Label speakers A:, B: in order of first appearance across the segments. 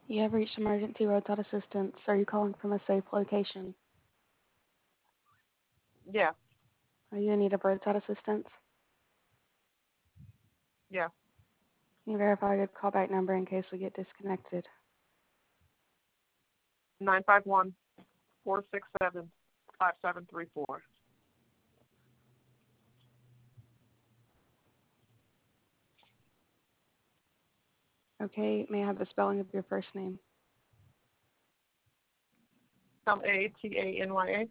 A: You have reached emergency roadside assistance. Are you calling from a safe location?
B: Yeah,
A: Are you in need of roadside assistance?
B: yeah.
A: Can you verify a good callback number in case we get disconnected?
B: 951-467-5734.
A: Okay, may I have the spelling of your first name?
B: Latanya.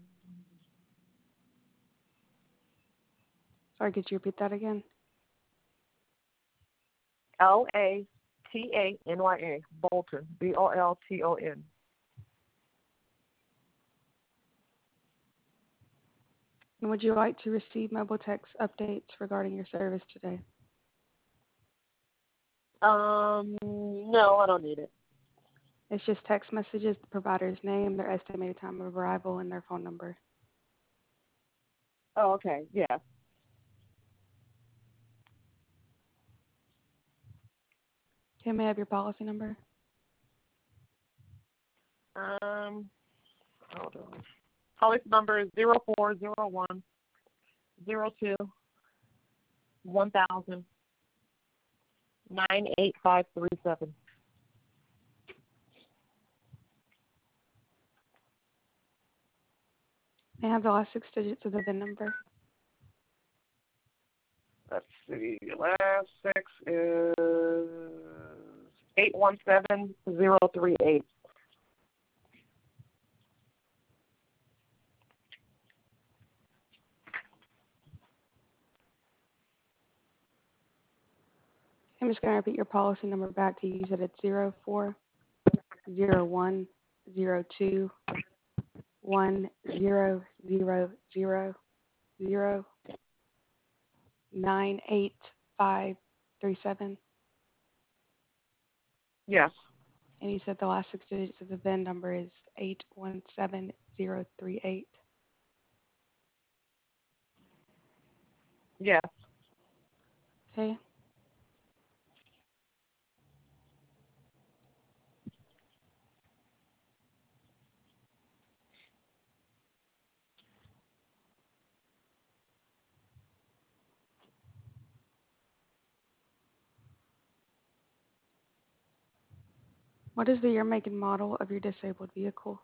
A: Sorry, could you repeat that again?
B: Latanya. Bolton. Bolton.
A: And would you like to receive mobile text updates regarding your service today?
B: No, I don't need it.
A: It's just text messages, the provider's name, their estimated time of arrival, and their phone number.
B: Oh, okay. Yeah.
A: Okay, may I have your policy number?
B: Hold on. Policy number is 0401-02-1000-98537.
A: May I have the last 6 digits of the VIN number?
B: Let's see. Last six is 817038.
A: I'm just going to repeat your policy number back to you. You said it's 0401-02-1000-98537.
B: Yes.
A: And you said the last 6 digits of the VIN number is 817038.
B: Yes.
A: Okay. What is the year, make, and model of your disabled vehicle?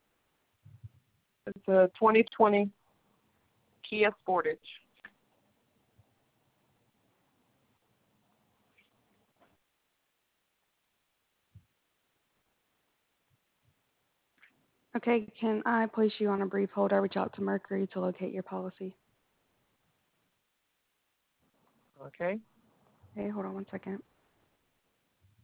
B: It's a 2020 Kia Sportage.
A: Okay, can I place you on a brief hold? I'll reach out to Mercury to locate your policy.
B: Okay.
A: Okay, hold on one second.